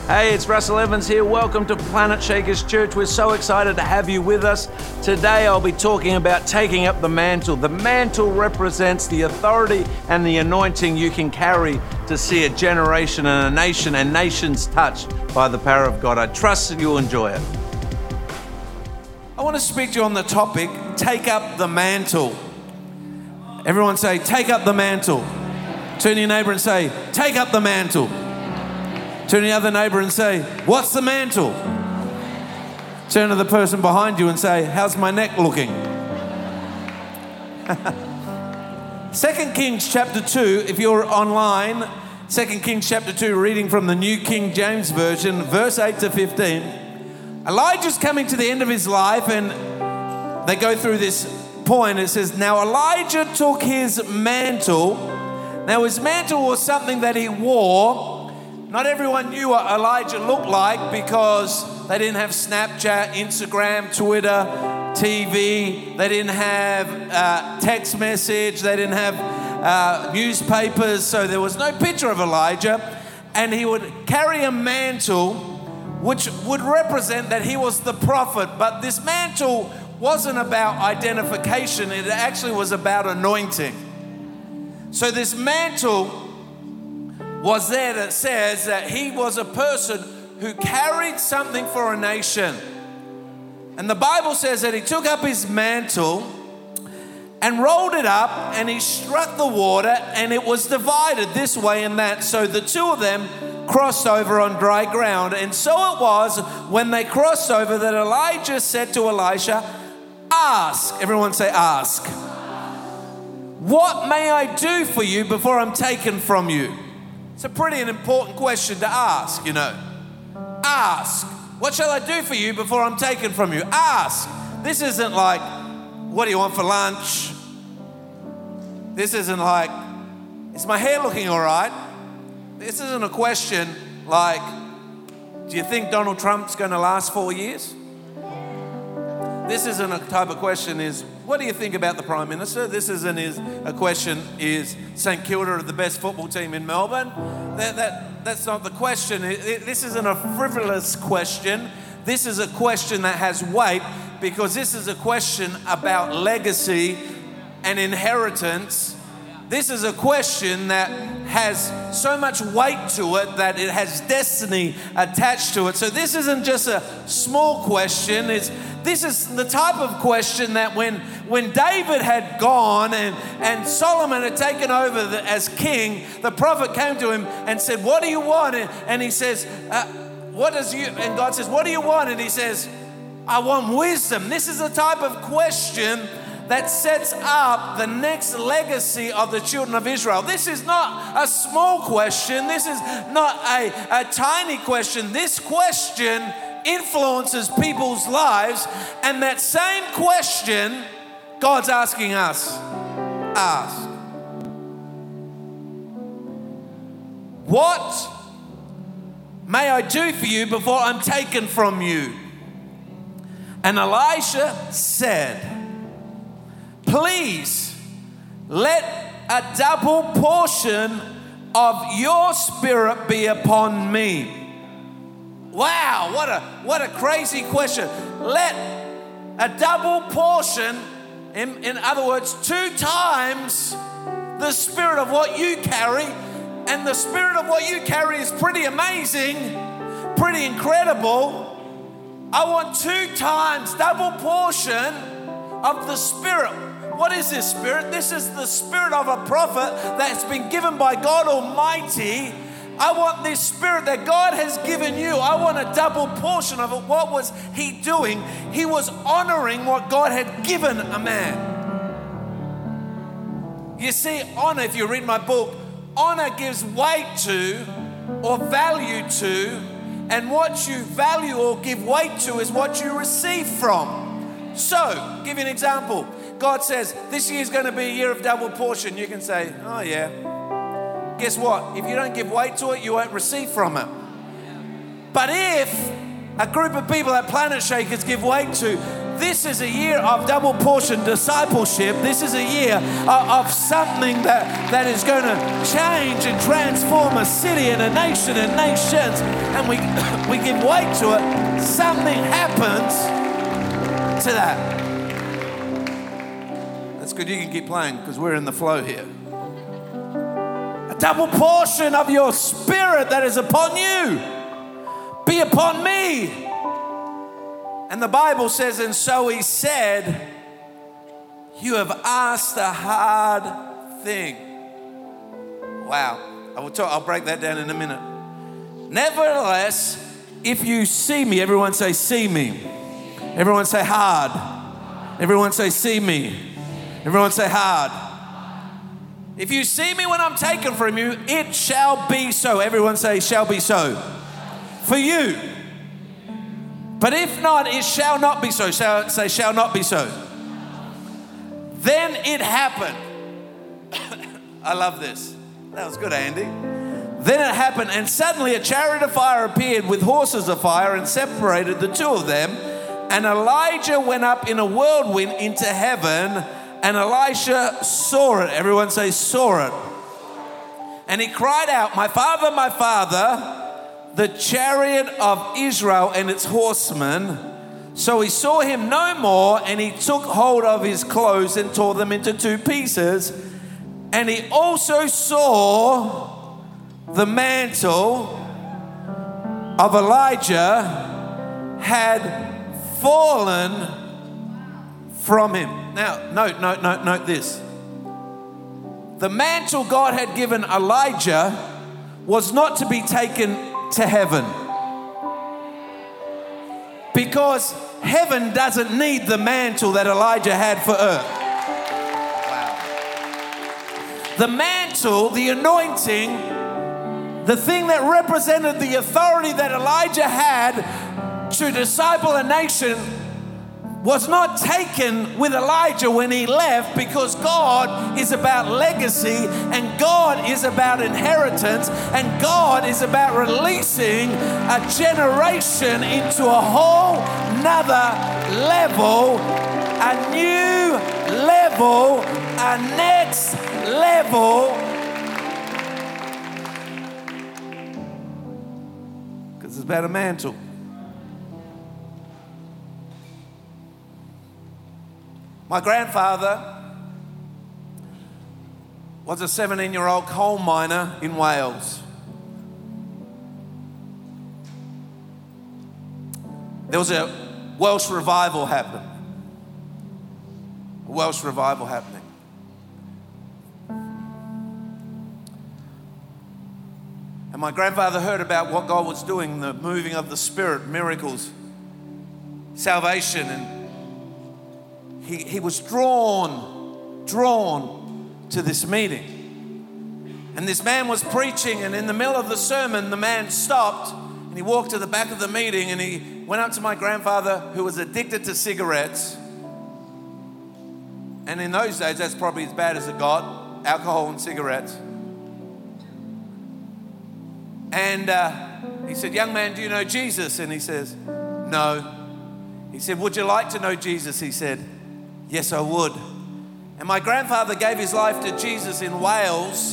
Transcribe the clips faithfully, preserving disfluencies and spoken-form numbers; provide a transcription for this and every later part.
Hey, it's Russell Evans here. Welcome to Planet Shakers Church. We're so excited to have you with us. Today I'll be talking about taking up the mantle. The mantle represents the authority and the anointing you can carry to see a generation and a nation and nations touched by the power of God. I trust that you'll enjoy it. I want to speak to you on the topic, take up the mantle. Everyone say, take up the mantle. Turn to your neighbor and say, take up the mantle. Turn to the other neighbor and say, what's the mantle? Turn to the person behind you and say, how's my neck looking? Second Kings chapter two, if you're online, Second Kings chapter two, reading from the New King James Version, verse eight to fifteen. Elijah's coming to the end of his life and they go through this point. It says, now Elijah took his mantle. Now his mantle was something that he wore. Not everyone knew what Elijah looked like because they didn't have Snapchat, Instagram, Twitter, T V. They didn't have uh, text message. They didn't have uh, newspapers. So there was no picture of Elijah. And he would carry a mantle which would represent that he was the prophet. But this mantle wasn't about identification. It actually was about anointing. So this mantle was there that says that he was a person who carried something for a nation. And the Bible says that he took up his mantle and rolled it up and he struck the water and it was divided this way and that. So the two of them crossed over on dry ground. And so it was when they crossed over that Elijah said to Elisha, ask, everyone say ask. What may I do for you before I'm taken from you? It's a pretty important question to ask, you know. Ask. What shall I do for you before I'm taken from you? Ask. This isn't like, what do you want for lunch? This isn't like, is my hair looking all right? This isn't a question like, do you think Donald Trump's going to last four years? This isn't a type of question is, what do you think about the Prime Minister? This isn't is a question, is St Kilda the best football team in Melbourne? That, that, that's not the question. It, it, this isn't a frivolous question. This is a question that has weight because this is a question about legacy and inheritance. This is a question that has so much weight to it that it has destiny attached to it. So this isn't just a small question. It's This is the type of question that when, when David had gone and, and Solomon had taken over the, as king, the prophet came to him and said, what do you want? And, and he says, uh, what does you, and God says, what do you want? And he says, I want wisdom. This is the type of question that sets up the next legacy of the children of Israel. This is not a small question. This is not a, a tiny question. This question influences people's lives, and that same question God's asking us. Ask. What may I do for you before I'm taken from you? And Elisha said, please let a double portion of your spirit be upon me. Wow, what a what a crazy question. Let a double portion, in, in other words, two times the spirit of what you carry. And the spirit of what you carry is pretty amazing, pretty incredible. I want two times double portion of the spirit. What is this spirit? This is the spirit of a prophet that's been given by God Almighty. I want this spirit that God has given you. I want a double portion of it. What was he doing? He was honoring what God had given a man. You see, honor, if you read my book, honor gives weight to or value to, and what you value or give weight to is what you receive from. So, I'll give you an example. God says, this year is going to be a year of double portion. You can say, oh yeah. Guess what? If you don't give weight to it, you won't receive from it. But if a group of people at Planet Shakers give weight to, this is a year of double portion discipleship. This is a year of, of something that, that is going to change and transform a city and a nation and nations. And we, we give weight to it. Something happens to that. That's good. You can keep playing because we're in the flow here. A double portion of your spirit that is upon you be upon me. And the Bible says, and so he said, you have asked a hard thing. Wow. I will talk, I'll break that down in a minute. Nevertheless, if you see me, everyone say, see me. Everyone say, hard. Everyone say, see me. Everyone say, hard. If you see me when I'm taken from you, it shall be so. Everyone say, shall be so. For you. But if not, it shall not be so. Shall, say, shall not be so. Then it happened. I love this. That was good, Andy. Then it happened, and suddenly a chariot of fire appeared with horses of fire and separated the two of them. And Elijah went up in a whirlwind into heaven, and Elisha saw it. Everyone say, saw it. And he cried out, my father, my father, the chariot of Israel and its horsemen. So he saw him no more, and he took hold of his clothes and tore them into two pieces. And he also saw the mantle of Elijah had fallen from him. Now, note, note, note, note this. The mantle God had given Elijah was not to be taken to heaven, because heaven doesn't need the mantle that Elijah had for earth. Wow. The mantle, the anointing, the thing that represented the authority that Elijah had to disciple a nation was not taken with Elijah when he left, because God is about legacy and God is about inheritance and God is about releasing a generation into a whole nother level, a new level, a next level. Because it's about a mantle. My grandfather was a seventeen-year-old coal miner in Wales. There was a Welsh revival happening. A Welsh revival happening. And my grandfather heard about what God was doing, the moving of the Spirit, miracles, salvation, and He, he was drawn, drawn to this meeting. And this man was preaching, and in the middle of the sermon, the man stopped and he walked to the back of the meeting and he went up to my grandfather, who was addicted to cigarettes. And in those days, that's probably as bad as it got, alcohol and cigarettes. And uh, he said, young man, do you know Jesus? And he says, no. He said, would you like to know Jesus? He said, yes, I would. And my grandfather gave his life to Jesus in Wales.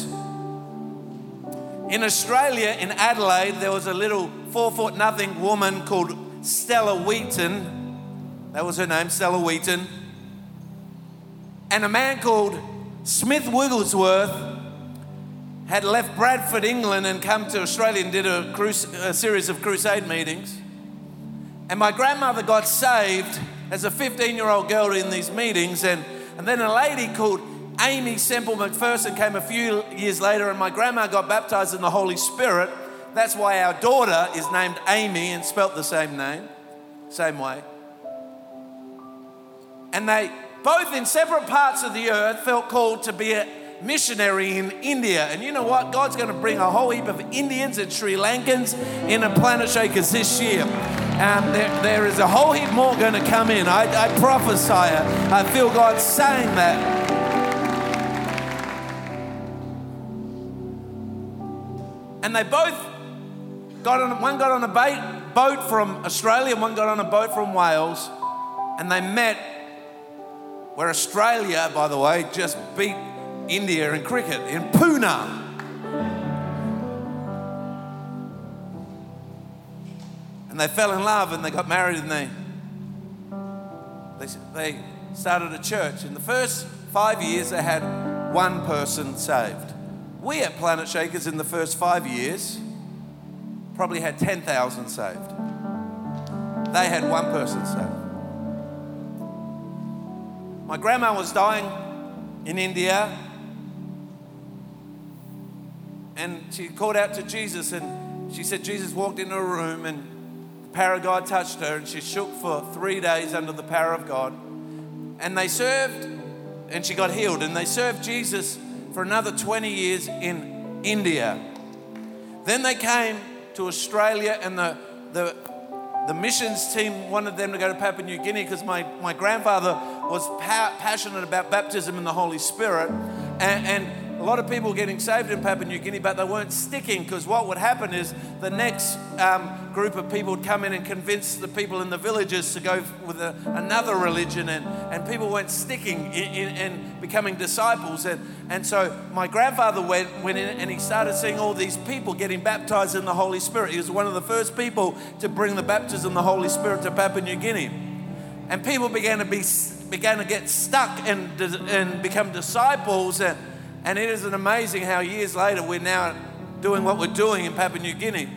In Australia, in Adelaide, there was a little four-foot-nothing woman called Stella Wheaton. That was her name, Stella Wheaton. And a man called Smith Wigglesworth had left Bradford, England, and come to Australia and did a, crus- a series of crusade meetings. And my grandmother got saved as a fifteen-year-old girl in these meetings, and, and then a lady called Amy Semple McPherson came a few years later, and my grandma got baptized in the Holy Spirit. That's why our daughter is named Amy and spelt the same name, same way. And they both in separate parts of the earth felt called to be a missionary in India. And you know what? God's going to bring a whole heap of Indians and Sri Lankans into Planet Shakers this year. Um, there, there is a whole heap more going to come in. I, I prophesy it. I feel God saying that. And they both got on, one got on a boat, boat from Australia, and one got on a boat from Wales. And they met where Australia, by the way, just beat India in cricket, in Pune. And they fell in love and they got married and they, they, they started a church. In the first five years, they had one person saved. We at Planet Shakers in the first five years probably had ten thousand saved. They had one person saved. My grandma was dying in India and she called out to Jesus and she said Jesus walked into a room and the power of God touched her and she shook for three days under the power of God. And they served, and she got healed, and they served Jesus for another twenty years in India. Then they came to Australia and the, the, the missions team wanted them to go to Papua New Guinea because my, my grandfather was pa- passionate about baptism in the Holy Spirit. And, and a lot of people were getting saved in Papua New Guinea, but they weren't sticking because what would happen is the next um, group of people would come in and convince the people in the villages to go with a, another religion, and, and people weren't sticking in, in, in becoming disciples. And, and so my grandfather went, went in and he started seeing all these people getting baptized in the Holy Spirit. He was one of the first people to bring the baptism of the Holy Spirit to Papua New Guinea. And people began to be began to get stuck and, and become disciples. And, And it is amazing how years later we're now doing what we're doing in Papua New Guinea.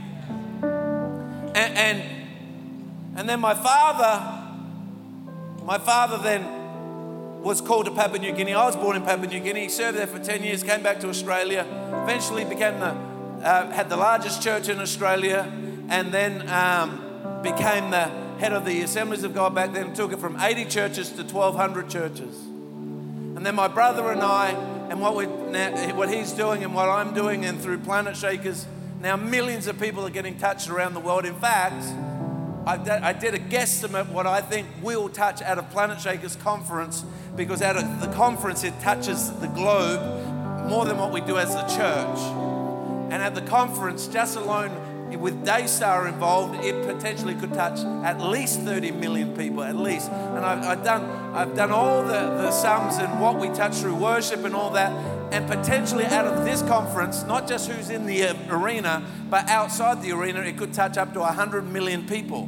And, and, and then my father, my father then was called to Papua New Guinea. I was born in Papua New Guinea. He served there for ten years, came back to Australia, eventually became the, uh, had the largest church in Australia, and then um, became the head of the Assemblies of God back then, took it from eighty churches to twelve hundred churches. And then my brother and I, and what we now, what he's doing and what I'm doing, and through Planet Shakers, now millions of people are getting touched around the world. In fact, I did, I did a guesstimate what I think we'll touch out of Planet Shakers conference, because out of the conference it touches the globe more than what we do as the church. And at the conference, just alone with Daystar involved, it potentially could touch at least thirty million people, at least. And I've, I've done I've done all the, the sums and what we touch through worship and all that. And potentially out of this conference, not just who's in the arena, but outside the arena, it could touch up to one hundred million people.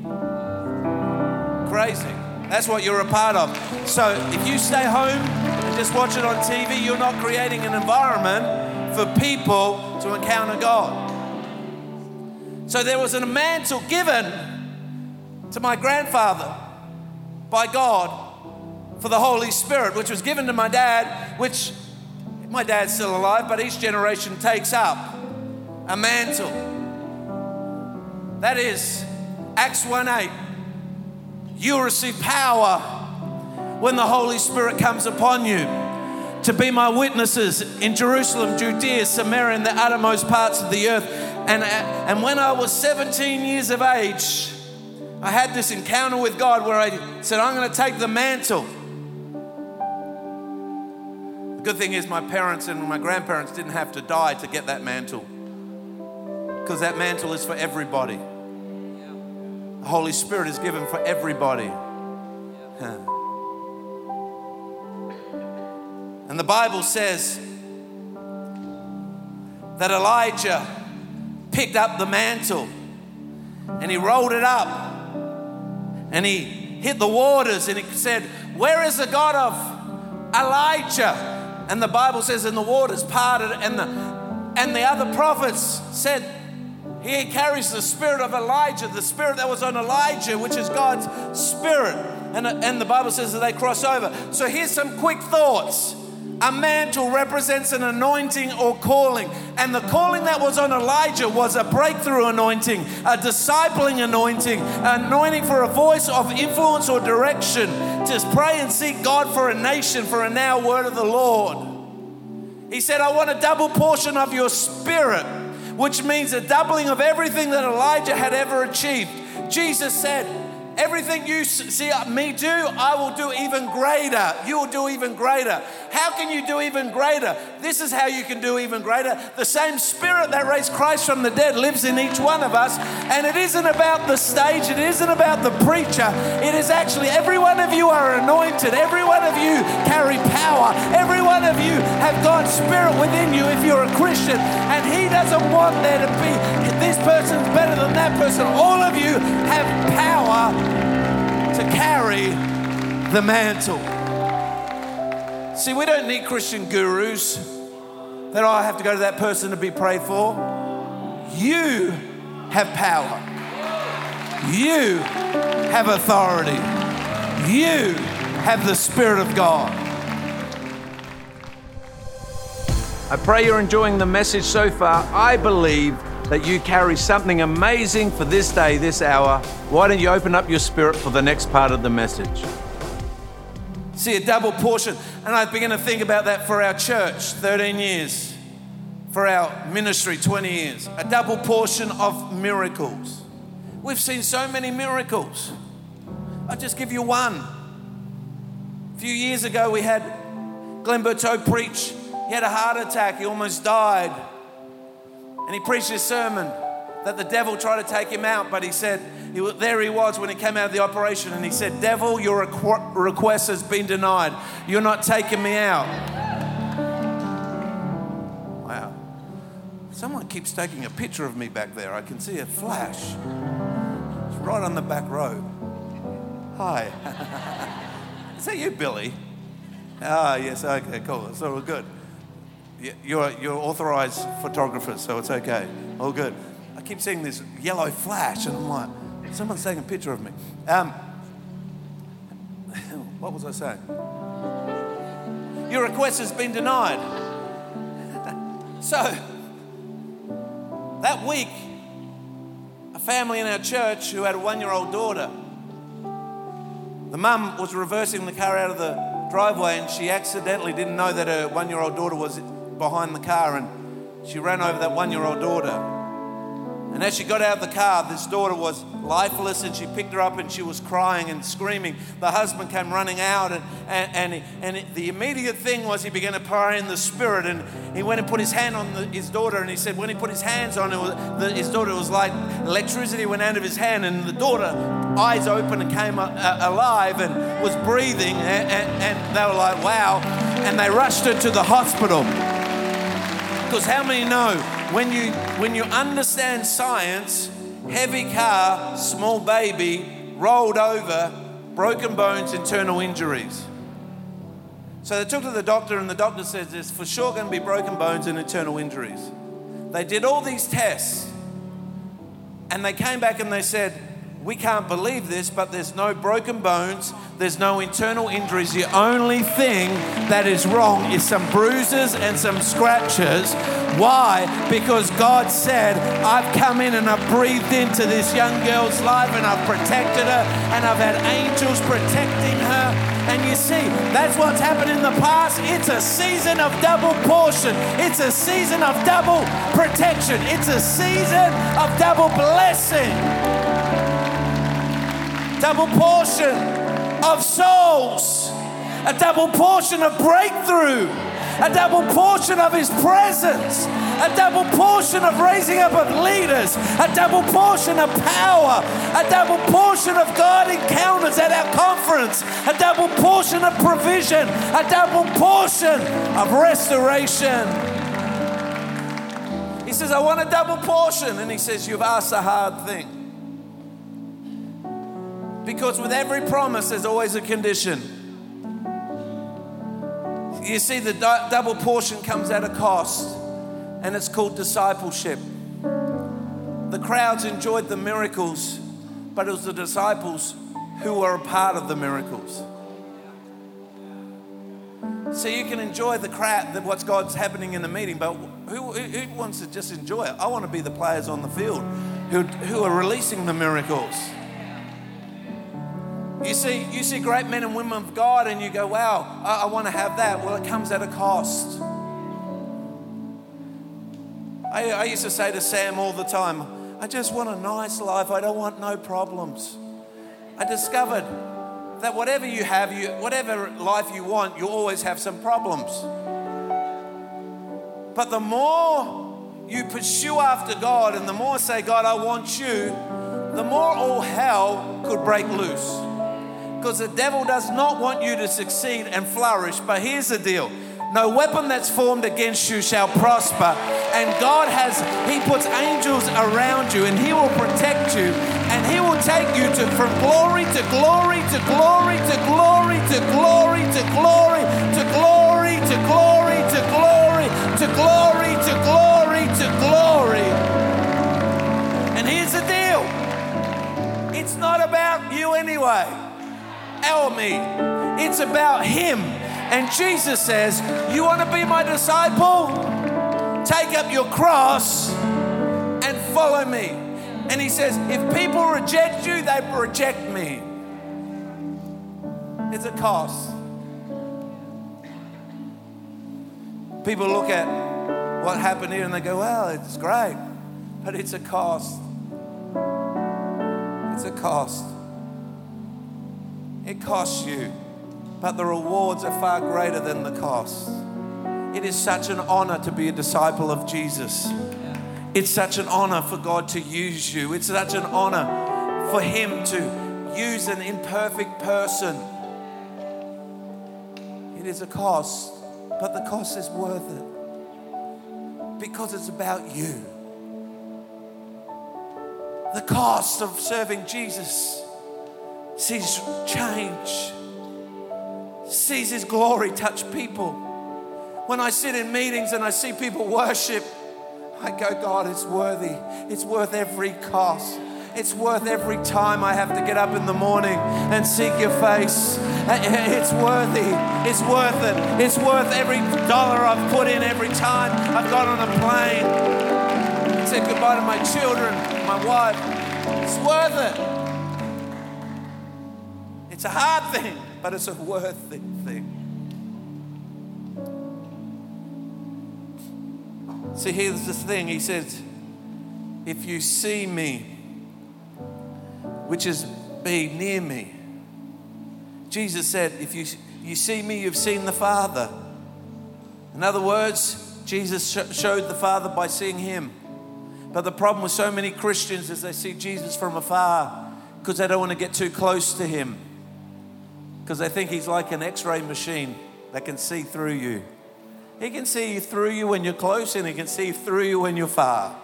Crazy. That's what you're a part of. So if you stay home and just watch it on T V, you're not creating an environment for people to encounter God. So there was a mantle given to my grandfather by God for the Holy Spirit, which was given to my dad, which my dad's still alive, but each generation takes up a mantle. That is Acts one eight. You'll receive power when the Holy Spirit comes upon you to be my witnesses in Jerusalem, Judea, Samaria, and the uttermost parts of the earth. And, and when I was seventeen years of age, I had this encounter with God where I said, I'm going to take the mantle. The good thing is my parents and my grandparents didn't have to die to get that mantle, because that mantle is for everybody. The Holy Spirit is given for everybody. Huh. And the Bible says that Elijah picked up the mantle and he rolled it up and he hit the waters and he said, where is the God of Elijah? And the Bible says, and the waters parted, and the and the other prophets said, he carries the spirit of Elijah, the spirit that was on Elijah, which is God's spirit. And, and the Bible says that they cross over. So here's some quick thoughts. A mantle represents an anointing or calling. And the calling that was on Elijah was a breakthrough anointing, a discipling anointing, an anointing for a voice of influence or direction, to pray and seek God for a nation, for a now word of the Lord. He said, I want a double portion of your spirit, which means a doubling of everything that Elijah had ever achieved. Jesus said, Everything you see me do, I will do even greater. You will do even greater. How can you do even greater? This is how you can do even greater. The same Spirit that raised Christ from the dead lives in each one of us. And it isn't about the stage. It isn't about the preacher. It is actually every one of you are anointed. Every one of you carry power. Every one of you have God's Spirit within you if you're a Christian. And He doesn't want there to be this person's better than that person. All of you have power to carry the mantle. See, we don't need Christian gurus that I have to go to that person to be prayed for. You have power. You have authority. You have the Spirit of God. I pray you're enjoying the message so far. I believe that you carry something amazing for this day, this hour. Why don't you open up your spirit for the next part of the message? See, a double portion. And I begin to think about that for our church, thirteen years. For our ministry, twenty years. A double portion of miracles. We've seen so many miracles. I'll just give you one. A few years ago, we had Glenn Berteau preach. He had a heart attack. He almost died. And he preached his sermon that the devil tried to take him out, but he said, he, there he was when he came out of the operation, and he said, devil, your requ- request has been denied. You're not taking me out. Wow. Someone keeps taking a picture of me back there. I can see a flash. It's right on the back row. Hi. Is that you, Billy? Ah, yes, okay, cool. It's all good. You're, you're authorized photographer, so it's okay. All good. I keep seeing this yellow flash, and I'm like, someone's taking a picture of me. Um, what was I saying? Your request has been denied. So, that week, a family in our church who had a one-year-old daughter, the mum was reversing the car out of the driveway, and she accidentally didn't know that her one-year-old daughter was behind the car, and she ran over that one-year-old daughter. And as she got out of the car, this daughter was lifeless, and she picked her up, and she was crying and screaming. The husband came running out, and and and, he, and it, the immediate thing was he began to pray in the Spirit, and he went and put his hand on the, his daughter, and he said when he put his hands on her, the, his daughter, it was like electricity went out of his hand, and the daughter, eyes open and came uh, alive and was breathing, and, and, and they were like, wow, and they rushed her to the hospital. Because how many know when you when you understand science, heavy car, small baby, rolled over, broken bones, internal injuries. So they took to the doctor, and the doctor says there's for sure going to be broken bones and internal injuries. They did all these tests, and they came back and they said, we can't believe this, but there's no broken bones, there's no internal injuries. The only thing that is wrong is some bruises and some scratches. Why? Because God said, I've come in and I've breathed into this young girl's life, and I've protected her, and I've had angels protecting her. And you see, that's what's happened in the past. It's a season of double portion. It's a season of double protection. It's a season of double blessing. Double portion of souls, a double portion of breakthrough, a double portion of His presence, a double portion of raising up of leaders, a double portion of power, a double portion of God encounters at our conference, a double portion of provision, a double portion of restoration. He says, I want a double portion. And He says, you've asked a hard thing. Because with every promise, there's always a condition. You see, the du- double portion comes at a cost, and it's called discipleship. The crowds enjoyed the miracles, but it was the disciples who were a part of the miracles. So you can enjoy the crowd, what's God's happening in the meeting, but who, who wants to just enjoy it? I want to be the players on the field who, who are releasing the miracles. You see, you see great men and women of God, and you go, wow, I, I want to have that. Well, it comes at a cost. I, I used to say to Sam all the time, I just want a nice life. I don't want no problems. I discovered that whatever you have, you, whatever life you want, you always have some problems. But the more you pursue after God and the more say, God, I want you, the more all hell could break loose. Because the devil does not want you to succeed and flourish. But here's the deal. No weapon that's formed against you shall prosper. And God has, He puts angels around you and He will protect you. And He will take you to from glory to glory to glory to glory to glory to glory to glory to glory to glory to glory to glory to glory. And here's the deal. It's not about you anyway, or me. It's about Him. And Jesus says, you want to be my disciple? Take up your cross and follow me. And He says, if people reject you, they reject me. It's a cost. People look at what happened here and they go, well, it's great. But it's a cost. It's a cost. It costs you. But the rewards are far greater than the cost. It is such an honor to be a disciple of Jesus. It's such an honor for God to use you. It's such an honor for Him to use an imperfect person. It is a cost, but the cost is worth it because it's about you. The cost of serving Jesus sees change. Sees His glory touch people. When I sit in meetings and I see people worship, I go, God, it's worthy. It's worth every cost. It's worth every time I have to get up in the morning and seek your face. It's worthy. It's worth it. It's worth every dollar I've put in, every time I've got on a plane and said goodbye to my children, my wife. It's worth it. It's a hard thing, but it's a worth it thing. See, here's this thing. He says, if you see me, which is be near me. Jesus said, if you, you see me, you've seen the Father. In other words, Jesus sh- showed the Father by seeing Him. But the problem with so many Christians is they see Jesus from afar because they don't want to get too close to Him. Because they think He's like an X-ray machine that can see through you. He can see through you when you're close and He can see through you when you're far.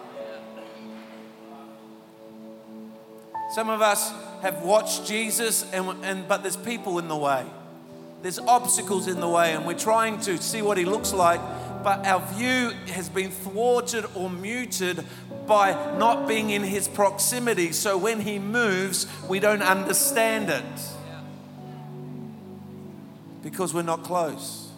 Some of us have watched Jesus, and, and but there's people in the way. There's obstacles in the way, and we're trying to see what He looks like, but our view has been thwarted or muted by not being in His proximity. So when He moves, we don't understand it. Because we're not close.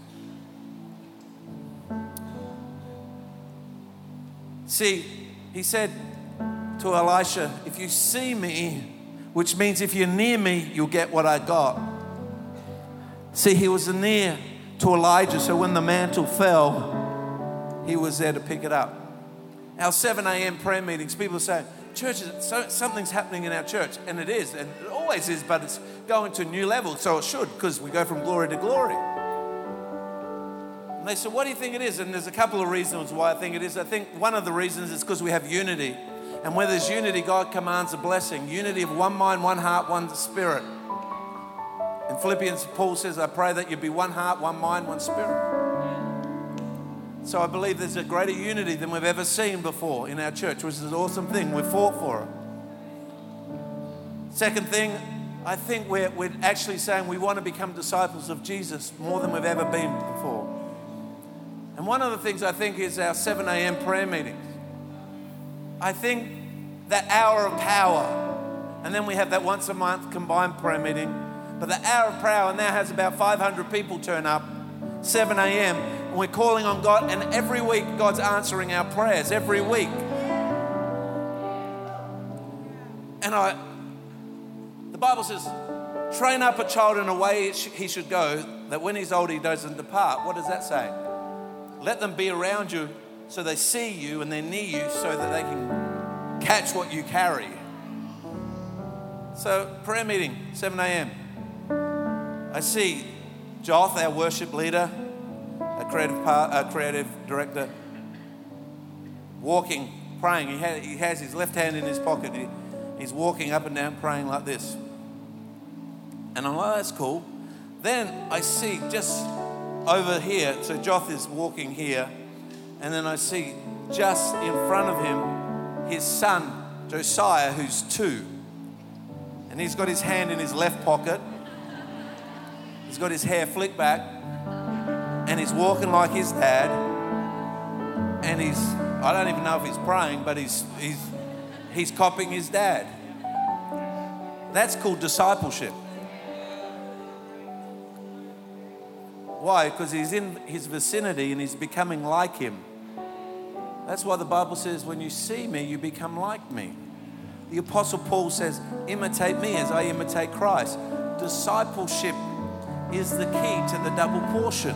See, He said to Elisha, if you see me, which means if you're near me, you'll get what I got. See, He was near to Elijah, so when the mantle fell, He was there to pick it up. Our seven a.m. prayer meetings, people say, church, so, something's happening in our church, and it is, and it always is, but it's going to a new level, so it should, because we go from glory to glory. And they said, what do you think it is? And there's a couple of reasons why I think it is. I think one of the reasons is because we have unity. And where there's unity, God commands a blessing. Unity of one mind, one heart, one spirit. In Philippians, Paul says, I pray that you be one heart, one mind, one spirit. So I believe there's a greater unity than we've ever seen before in our church, which is an awesome thing. We've fought for it. Second thing, I think we're, we're actually saying we want to become disciples of Jesus more than we've ever been before. And one of the things I think is our seven a.m. prayer meetings. I think that hour of power, and then we have that once a month combined prayer meeting, but the hour of power now has about five hundred people turn up, seven a.m., and we're calling on God, and every week God's answering our prayers, every week. And I, the Bible says, train up a child in a way he should go, that when he's old he doesn't depart. What does that say? Let them be around you so they see you and they're near you so that they can catch what you carry. So, prayer meeting, seven a.m. I see Joth, our worship leader, a creative, part, a creative director, walking, praying. He, had, he has his left hand in his pocket. He, he's walking up and down praying like this. And I'm like, oh, that's cool. Then I see just over here, so Joth is walking here, and then I see just in front of him his son, Josiah, who's two. And he's got his hand in his left pocket. He's got his hair flicked back, and he's walking like his dad. And he's, I don't even know if he's praying, but he's he's he's copying his dad. That's called discipleship. Why? Because he's in his vicinity and he's becoming like him. That's why the Bible says, when you see me, you become like me. The Apostle Paul says, imitate me as I imitate Christ. Discipleship is the key to the double portion.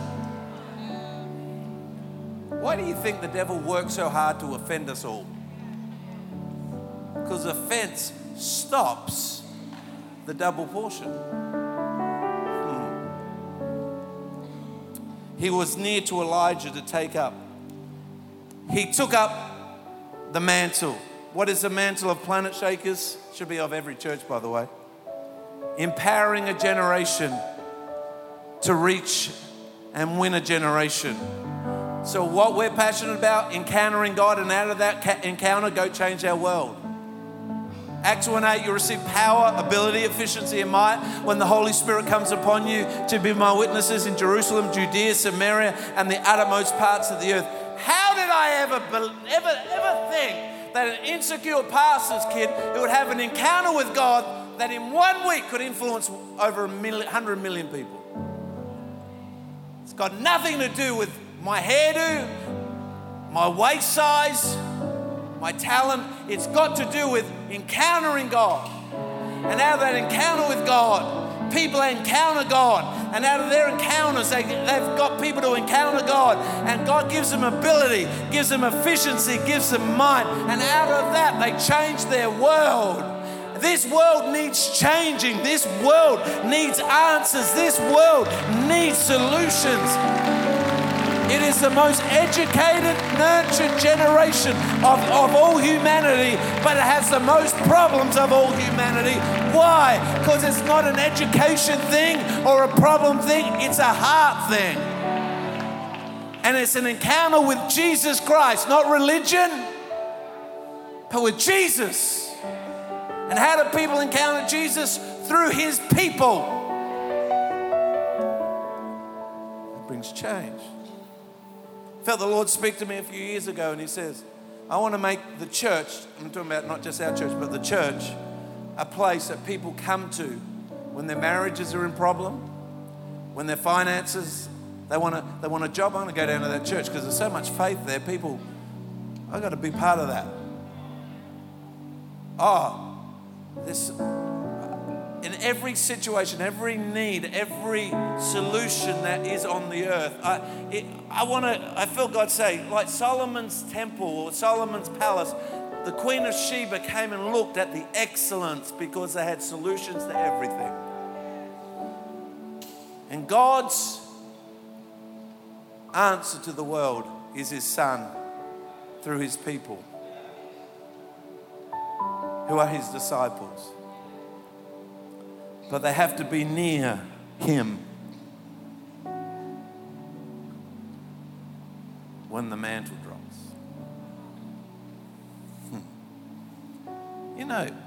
Why do you think the devil works so hard to offend us all? Because offense stops the double portion. Hmm. He was near to Elijah to take up. He took up the mantle. What is the mantle of Planet Shakers? Should be of every church, by the way. Empowering a generation to reach and win a generation. So what we're passionate about, encountering God, and out of that encounter, go change our world. Acts one eight, you'll receive power, ability, efficiency, and might when the Holy Spirit comes upon you to be my witnesses in Jerusalem, Judea, Samaria, and the uttermost parts of the earth. How did I ever, ever, ever think that an insecure pastor's kid who would have an encounter with God that in one week could influence over a million, one hundred million people? It's got nothing to do with my hairdo, my waist size, my talent. It's got to do with encountering God. And out of that encounter with God, people encounter God. And out of their encounters, they, they've got people to encounter God. And God gives them ability, gives them efficiency, gives them might. And out of that, they change their world. This world needs changing. This world needs answers. This world needs solutions. It is the most educated, nurtured generation of, of all humanity, but it has the most problems of all humanity. Why? Because it's not an education thing or a problem thing, it's a heart thing. And it's an encounter with Jesus Christ, not religion, but with Jesus. And how do people encounter Jesus? Through his people. It brings change. I felt the Lord speak to me a few years ago, and he says, I want to make the church, I'm talking about not just our church, but the church, a place that people come to when their marriages are in problem, when their finances, they want, to, they want a job. I want to go down to that church because there's so much faith there. People, I've got to be part of that. Oh, this, in every situation, every need, every solution that is on the earth, I, it, I want to, I feel God say, like Solomon's temple or Solomon's palace, the Queen of Sheba came and looked at the excellence because they had solutions to everything. And God's answer to the world is his son through his people, who are his disciples. But they have to be near him when the mantle drops. Hmm. You know,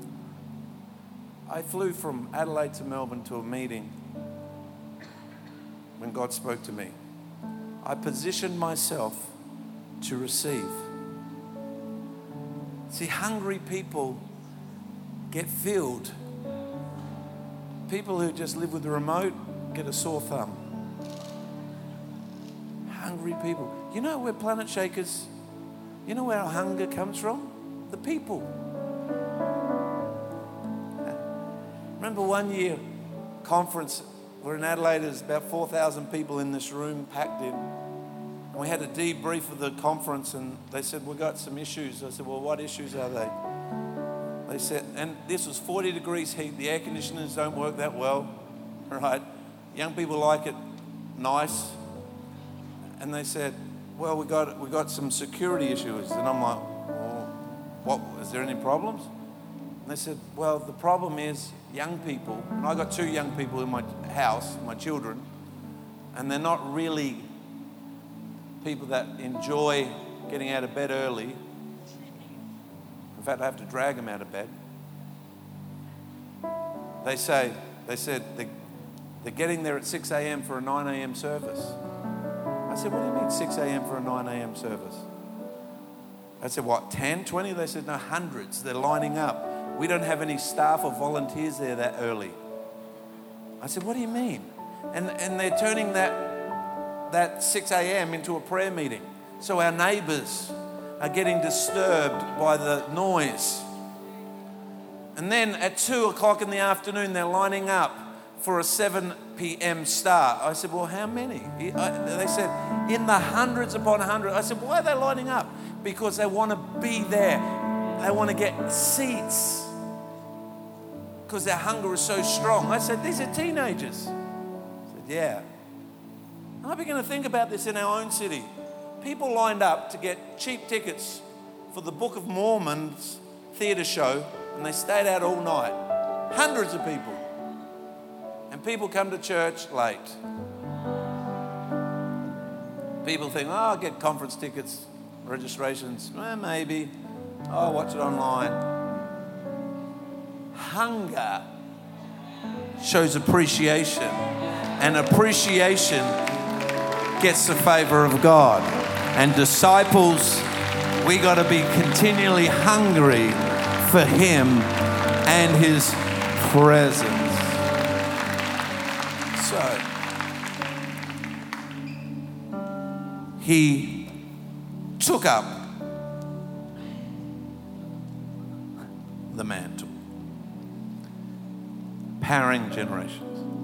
I flew from Adelaide to Melbourne to a meeting when God spoke to me. I positioned myself to receive. See, hungry people get filled. People who just live with the remote get a sore thumb. Hungry people. You know where Planet Shakers, you know where our hunger comes from? The people. Remember one year, conference, we're in Adelaide, there's about four thousand people in this room packed in. And we had a debrief of the conference and they said, we've got some issues. I said, well, what issues are they? They said, and this was forty degrees heat. The air conditioners don't work that well, right? Young people like it nice. And they said, well, we got we got some security issues. And I'm like, well, what, is there any problems? And they said, well, the problem is young people, and I got two young people in my house, my children, and they're not really people that enjoy getting out of bed early. In fact, I have to drag them out of bed. They say, they said they, they're getting there at six a.m. for a nine a.m. service. I said, what do you mean six a.m. for a nine a.m. service? I said, what, ten, twenty? They said, no, hundreds. They're lining up. We don't have any staff or volunteers there that early. I said, what do you mean? And and they're turning that, that six a.m. into a prayer meeting. So our neighbours are getting disturbed by the noise. And then at two o'clock in the afternoon, they're lining up for a seven p.m. start. I said, well, how many? They said, in the hundreds upon hundreds. I said, why are they lining up? Because they want to be there. They want to get seats because their hunger is so strong. I said, these are teenagers. I said, yeah. And I began to think about this in our own city. People lined up to get cheap tickets for the Book of Mormon's theatre show, and they stayed out all night. Hundreds of people. And people come to church late. People think, oh, I'll get conference tickets, registrations. Eh, maybe. Oh, I'll watch it online. Hunger shows appreciation, and appreciation gets the favor of God. And disciples, we got to be continually hungry for Him and His presence. So, He took up the mantle, powering generations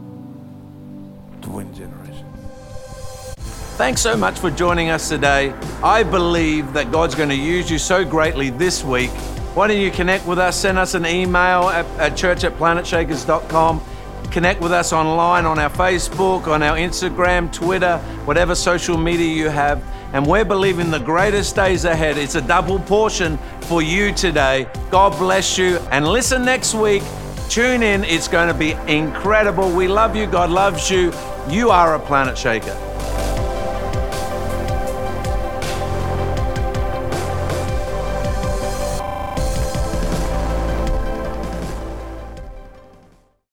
to win generations. Thanks so much for joining us today. I believe that God's going to use you so greatly this week. Why don't you connect with us? Send us an email at, at church at planet shakers dot com. Connect with us online on our Facebook, on our Instagram, Twitter, whatever social media you have. And we're believing the greatest days ahead. It's a double portion for you today. God bless you. And listen next week. Tune in. It's going to be incredible. We love you. God loves you. You are a planet shaker.